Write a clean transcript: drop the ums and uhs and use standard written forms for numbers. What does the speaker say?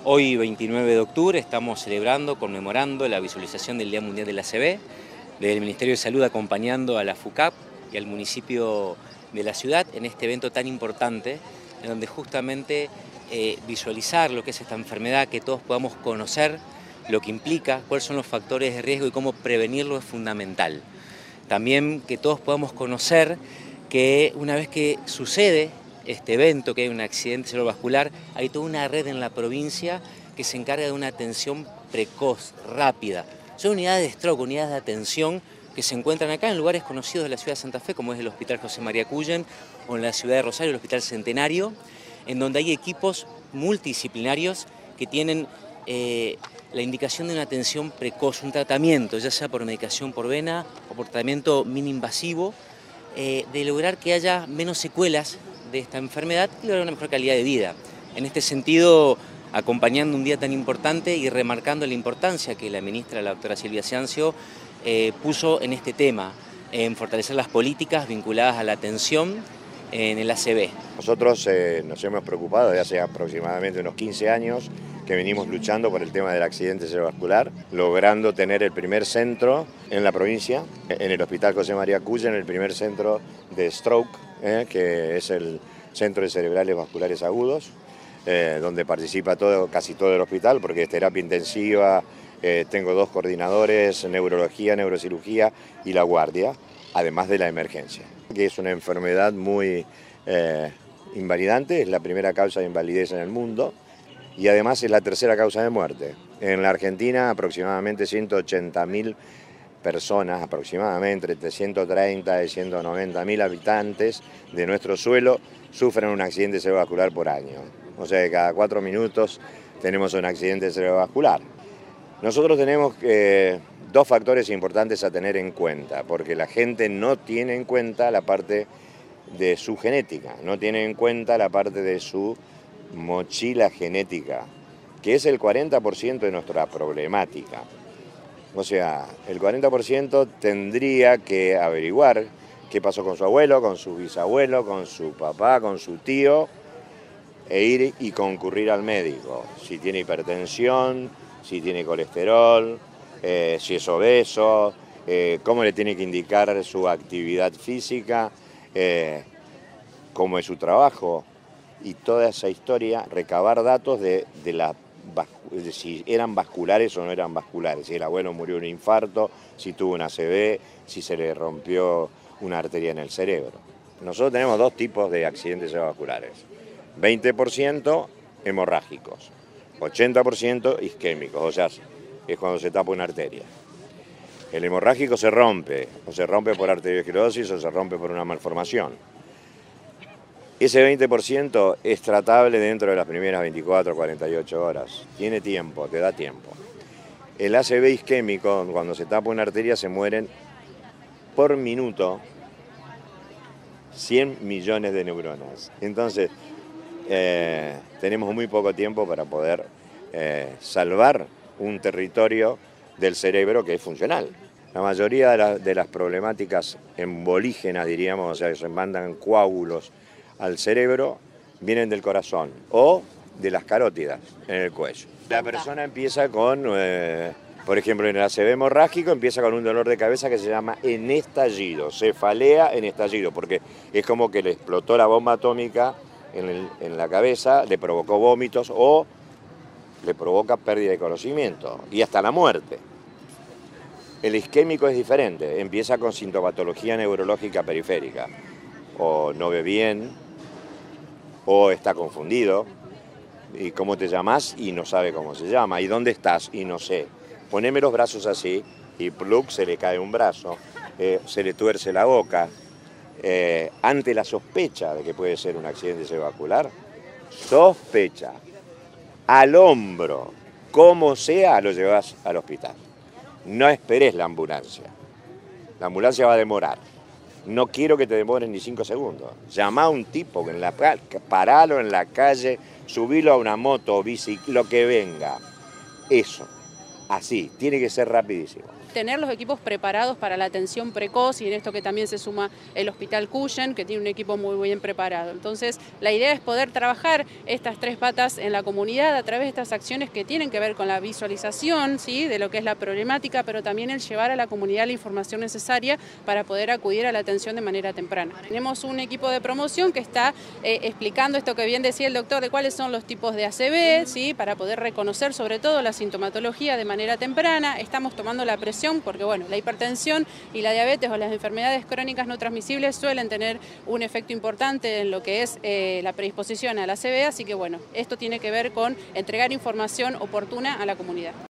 Hoy, 29 de octubre, estamos celebrando, conmemorando la visualización del Día Mundial de la ACV, desde el Ministerio de Salud acompañando a la FUCAP y al municipio de la ciudad en este evento tan importante, en donde justamente visualizar lo que es esta enfermedad, que todos podamos conocer lo que implica, cuáles son los factores de riesgo y cómo prevenirlo es fundamental. También que todos podamos conocer que una vez que sucede este evento, que hay un accidente cerebrovascular, hay toda una red en la provincia que se encarga de una atención precoz, rápida. Son unidades de stroke, unidades de atención que se encuentran acá en lugares conocidos de la ciudad de Santa Fe, como es el Hospital José María Cullen, o en la ciudad de Rosario, el Hospital Centenario, en donde hay equipos multidisciplinarios que tienen la indicación de una atención precoz, un tratamiento, ya sea por medicación por vena o por tratamiento mini-invasivo, de lograr que haya menos secuelas de esta enfermedad y lograr una mejor calidad de vida. En este sentido, acompañando un día tan importante y remarcando la importancia que la ministra, la doctora Silvia Ciancio, puso en este tema, en fortalecer las políticas vinculadas a la atención en el ACV. Nosotros nos hemos preocupado desde hace aproximadamente unos 15 años que venimos luchando por el tema del accidente cerebrovascular, logrando tener el primer centro en la provincia, en el Hospital José María Cullen, el primer centro de stroke, que es el Centro de Cerebrales Vasculares Agudos, donde participa casi todo el hospital, porque es terapia intensiva, tengo 2 coordinadores, neurología, neurocirugía y la guardia, además de la emergencia, que es una enfermedad muy invalidante, es la primera causa de invalidez en el mundo y además es la tercera causa de muerte. En la Argentina aproximadamente 180.000 personas, aproximadamente entre 130 y 190.000 habitantes de nuestro suelo sufren un accidente cerebrovascular por año. O sea que cada 4 minutos tenemos un accidente cerebrovascular. Nosotros tenemos 2 factores importantes a tener en cuenta, porque la gente no tiene en cuenta la parte de su genética, no tiene en cuenta la parte de su mochila genética, que es el 40% de nuestra problemática. O sea, el 40% tendría que averiguar qué pasó con su abuelo, con su bisabuelo, con su papá, con su tío, e ir y concurrir al médico. Si tiene hipertensión, si tiene colesterol, si es obeso, cómo le tiene que indicar su actividad física, cómo es su trabajo. Y toda esa historia, recabar datos de si eran vasculares o no eran vasculares, si el abuelo murió de un infarto, si tuvo una ACV, si se le rompió una arteria en el cerebro. Nosotros tenemos 2 tipos de accidentes cerebrovasculares, 20% hemorrágicos, 80% isquémicos, o sea, es cuando se tapa una arteria. El hemorrágico se rompe, o se rompe por arteriosclerosis o se rompe por una malformación. Ese 20% es tratable dentro de las primeras 24 o 48 horas. Tiene tiempo, te da tiempo. El ACV isquémico, cuando se tapa una arteria, se mueren por minuto 100 millones de neuronas. Entonces, tenemos muy poco tiempo para poder salvar un territorio del cerebro que es funcional. La mayoría de las problemáticas embolígenas, diríamos, o sea, que se mandan coágulos al cerebro, vienen del corazón o de las carótidas en el cuello. La persona empieza con, por ejemplo, en el ACV hemorrágico empieza con un dolor de cabeza que se llama en estallido, cefalea en estallido, porque es como que le explotó la bomba atómica en la cabeza, le provocó vómitos o le provoca pérdida de conocimiento y hasta la muerte. El isquémico es diferente, empieza con sintomatología neurológica periférica, o no ve bien, o está confundido, y cómo te llamas y no sabe cómo se llama, y dónde estás y no sé. Poneme los brazos así y plug, se le cae un brazo, se le tuerce la boca. Ante la sospecha de que puede ser un accidente cerebrovascular, sospecha, al hombro, como sea, lo llevas al hospital. No esperes la ambulancia va a demorar. No quiero que te demoren ni 5 segundos. Llama a un tipo, paralo en la calle, subilo a una moto, bici, lo que venga. Eso. así, tiene que ser rapidísimo. Tener los equipos preparados para la atención precoz, y en esto que también se suma el Hospital Cuyen, que tiene un equipo muy bien preparado. Entonces, la idea es poder trabajar estas tres patas en la comunidad a través de estas acciones que tienen que ver con la visualización, ¿sí?, de lo que es la problemática, pero también el llevar a la comunidad la información necesaria para poder acudir a la atención de manera temprana. Tenemos un equipo de promoción que está explicando esto que bien decía el doctor, de cuáles son los tipos de ACV, ¿sí?, para poder reconocer sobre todo la sintomatología de manera temprana. Estamos tomando la presión porque, bueno, la hipertensión y la diabetes o las enfermedades crónicas no transmisibles suelen tener un efecto importante en lo que es la predisposición a la ACV, así que, bueno, esto tiene que ver con entregar información oportuna a la comunidad.